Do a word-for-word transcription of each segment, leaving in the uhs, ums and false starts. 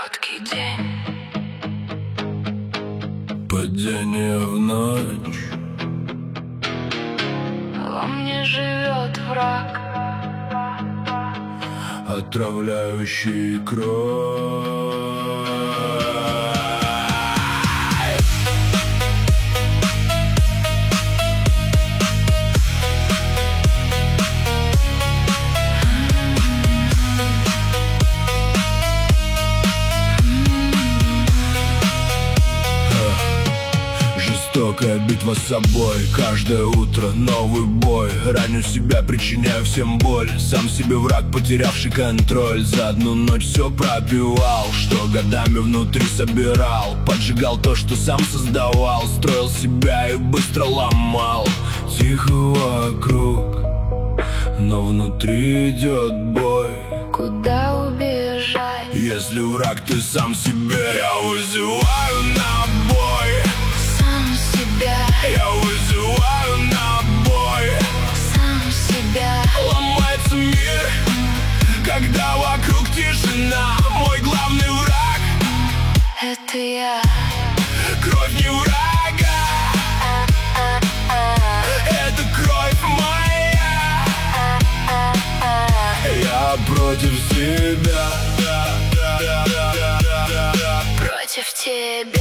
короткий день, падение в ночь. во мне живет враг, отравляющий кровь. Жестокая битва с собой, каждое утро новый бой. Раню себя, причиняю всем боль, сам себе враг, потерявший контроль. За одну ночь все пропивал, что годами внутри собирал. Поджигал то, что сам создавал, строил себя и быстро ломал. Тихо вокруг, но внутри идет бой. Куда убежать, если враг ты сам себе? Я вызываю на бой, я вызываю на бой, сам себя. ломается мир, когда вокруг тишина. Мой главный враг — это я. кровь не врага, это кровь моя. Я против себя, Против тебя.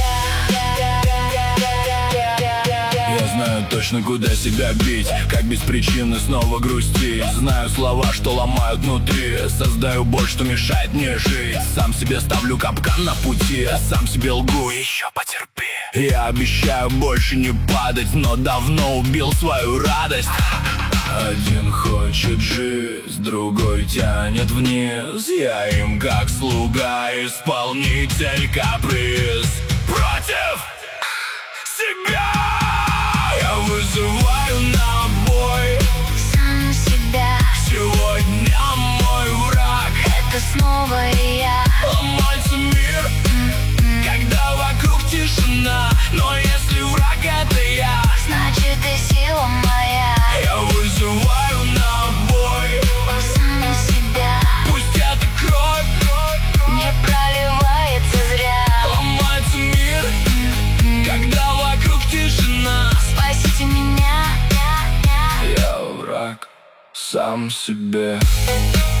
знаю точно, куда себя бить, как без причины снова грустить. Знаю слова, что ломают внутри, создаю боль, что мешает мне жить. Сам себе ставлю капкан на пути, сам себе лгу, еще потерпи. Я обещаю больше не падать, но давно убил свою радость. Один хочет жизнь, другой тянет вниз. Я им как слуга, исполнитель каприз. Против себя я вызываю на бой, Сам себя. сегодня мой враг — это снова я. ломается мир, когда вокруг тишина. Но если враг это я, Значит и сила моя. я вызываю на бой. Сам себя. Пусть эта кровь Не проливается зря. ломается мир, когда вокруг тишина. Спасите меня. Я враг сам себе.